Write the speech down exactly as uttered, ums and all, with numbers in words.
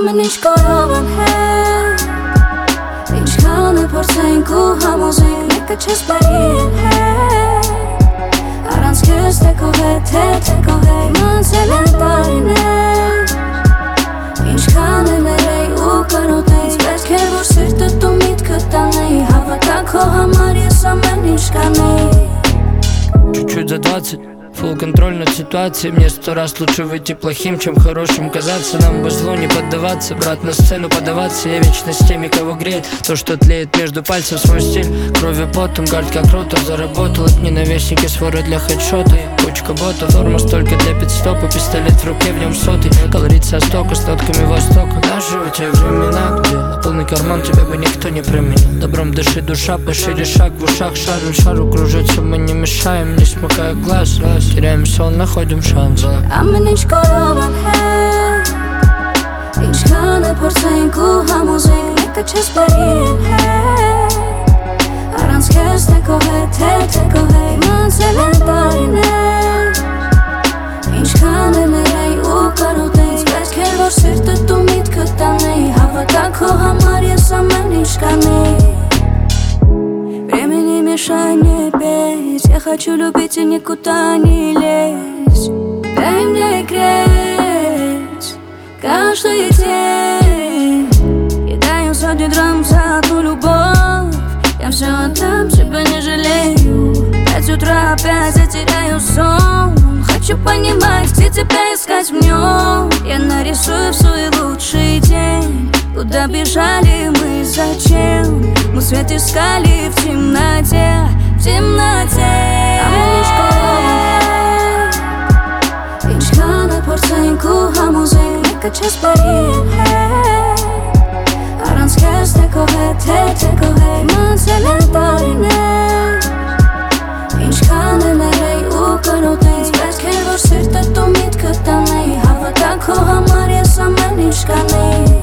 Ամեն ինչ կարող եմ հետ Ինչքան է փորձենք ու համոզենք Մեկը չես բարի եմ հետ Առանց քեզ թե քո հետ, թե թե քո հետ Մանցել են տարիներ Ինչքան է մերեի ու կարոտեի Պետք է որ սիրտը դու միտքը տանեի Հավատա քո համար ես ամեն ինչ կանեի Чуть-чуть за двадцать, фулл контроль над ситуацией. Мне сто раз лучше выйти плохим, чем хорошим казаться. Нам бы злу не поддаваться, брат, на сцену подаваться. Я вечно с теми, кого греет то, что тлеет между пальцев. Свой стиль, кровью потом, гард как ротор. Заработал от ненавистники своры для хедшота. Кучка ботов, форма столько для пидстопа. Пистолет в руке, в нем сотый. Колорит со стока, с нотками востока. Даже в те времена, где на полный карман тебя бы никто не променил. Добром дыши душа, пошире шаг в ушах. Шару, шару кружится, мы не мешаем, не смыкая глаз. Раз, теряем сон, находим шанс. Ամեն ինչ կարող եմ հետ Ինչքան է փորձենք ու համոզենք Մեկը չես բարի եմ հետ Առանց քեզ թե քո հետ, թե թե քո հետ Մանցել են տարիներ Ինչքան է մերեի ու կարոտեի Պետք է որ սիրտը դու միտքը տանեի Հավատա քո համար ես ամեն ինչ կանեի Время не мешай мне петь Я хочу любить и никуда не лезть Дай мне греть каждый день Я даю сотни драм за ту любовь Я все отдам, тебя не жалею Пять утра опять я теряю сон Хочу понимать, где тебя искать в нем Я нарисую в свой лучший день Куда бежали мы, зачем Мы свет искали в темноте В темноте Ամեն ինչ կարող եմ Ինչքան է փորձենք ու համոզենք Մեկը չես բարի եմ հետ Առանց քեզ թե քո հետ, թե թե քո հետ Մանցել են տարիներ Ինչքան է մերեի ու կարոտեի Պետք է որ սիրտը դու միտքը տանեի Հավատա քո համար ես ամեն ինչ կանեի